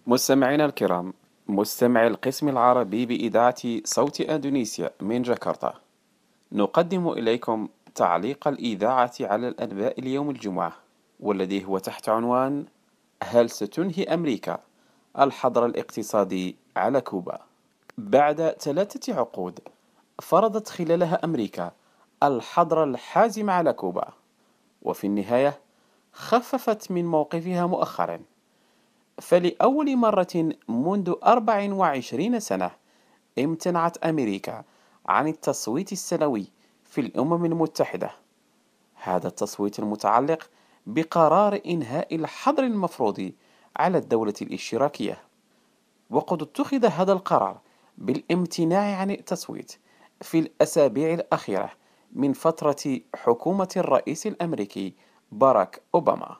مستمعينا الكرام، مستمعي القسم العربي بإذاعة صوت أندونيسيا من جاكرتا، نقدم إليكم تعليق الإذاعة على الأنباء اليوم الجمعة، والذي هو تحت عنوان: هل ستنهي أمريكا الحظر الاقتصادي على كوبا؟ بعد 3 عقود فرضت خلالها أمريكا الحظر الحازم على كوبا، وفي النهاية خففت من موقفها مؤخرا. فلأول مرة منذ 24 سنة امتنعت أمريكا عن التصويت السنوي في الأمم المتحدة. هذا التصويت المتعلق بقرار إنهاء الحظر المفروض على الدولة الاشتراكية، وقد اتخذ هذا القرار بالامتناع عن التصويت في الأسابيع الأخيرة من فترة حكومة الرئيس الأمريكي باراك أوباما.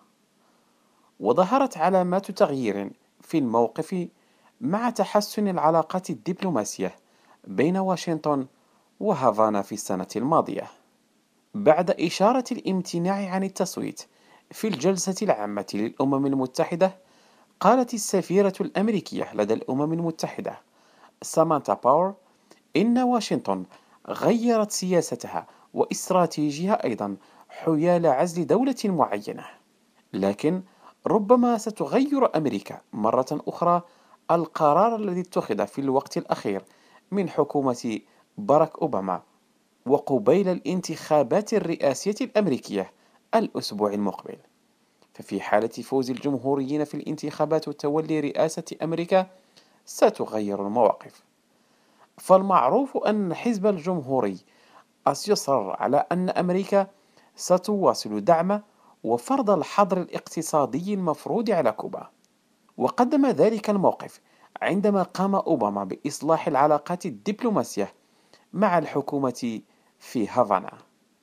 وظهرت علامات تغيير في الموقف مع تحسن العلاقات الدبلوماسية بين واشنطن وهافانا في السنة الماضية. بعد إشارة الامتناع عن التصويت في الجلسة العامة للأمم المتحدة، قالت السفيرة الأمريكية لدى الأمم المتحدة سامانثا باور إن واشنطن غيرت سياستها واستراتيجيها أيضا حيال عزل دولة معينة، لكن ربما ستغير أمريكا مرة أخرى القرار الذي اتخذ في الوقت الأخير من حكومة باراك أوباما وقبيل الانتخابات الرئاسية الأمريكية الأسبوع المقبل. ففي حالة فوز الجمهوريين في الانتخابات وتولي رئاسة أمريكا ستغير المواقف. فالمعروف أن الحزب الجمهوري يصر على أن أمريكا ستواصل دعم وفرض الحظر الاقتصادي المفروض على كوبا، وقدم ذلك الموقف عندما قام أوباما بإصلاح العلاقات الدبلوماسية مع الحكومة في هافانا.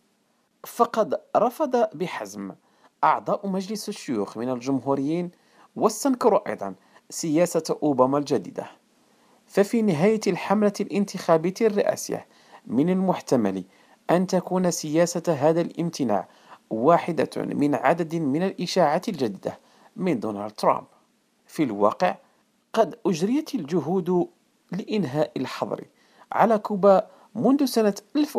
فقد رفض بحزم أعضاء مجلس الشيوخ من الجمهوريين واستنكروا أيضا سياسة أوباما الجديدة. ففي نهاية الحملة الانتخابية الرئاسية من المحتمل أن تكون سياسة هذا الامتناع واحدة من عدد من الإشاعات الجديدة من دونالد ترامب. في الواقع قد أجريت الجهود لإنهاء الحظر على كوبا منذ سنة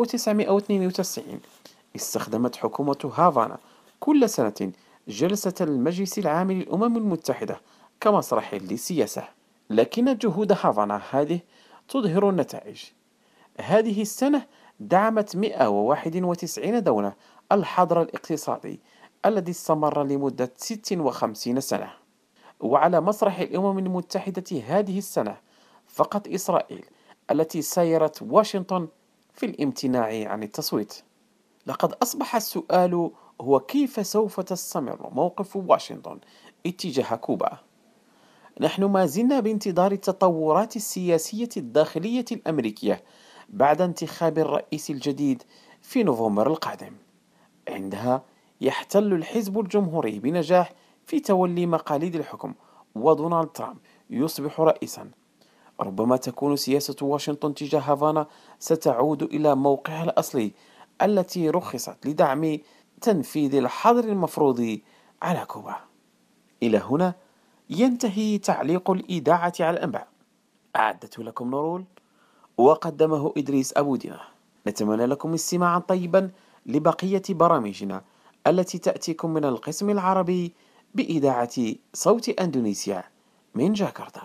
1992. استخدمت حكومة هافانا كل سنة جلسة المجلس العام للأمم المتحدة كمسرح للسياسة، لكن جهود هافانا هذه تظهر النتائج. هذه السنة دعمت 191 دولة الحظر الاقتصادي الذي استمر لمدة 56 سنة. وعلى مسرح الأمم المتحدة هذه السنة فقط إسرائيل التي سايرت واشنطن في الامتناع عن التصويت. لقد أصبح السؤال هو كيف سوف تستمر موقف واشنطن اتجاه كوبا؟ نحن ما زلنا بانتظار التطورات السياسية الداخلية الأمريكية بعد انتخاب الرئيس الجديد في نوفمبر القادم. عندها يحتل الحزب الجمهوري بنجاح في تولي مقاليد الحكم، ودونالد ترامب يصبح رئيسا. ربما تكون سياسة واشنطن تجاه هافانا ستعود إلى موقعها الأصلي التي رخصت لدعم تنفيذ الحظر المفروض على كوبا. إلى هنا ينتهي تعليق الإذاعة على الأنباء. أعدته لكم نورول وقدمه إدريس أبو دينة. نتمنى لكم استماعا طيبا لبقية برامجنا التي تأتيكم من القسم العربي بإذاعة صوت أندونيسيا من جاكرتا.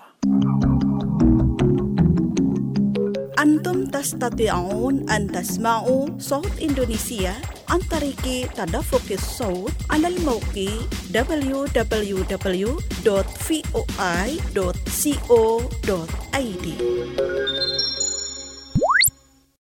أنتم تستطيعون أن تسمعوا صوت إندونيسيا عن طريق تدفق الصوت على الموقع www.voi.co.id.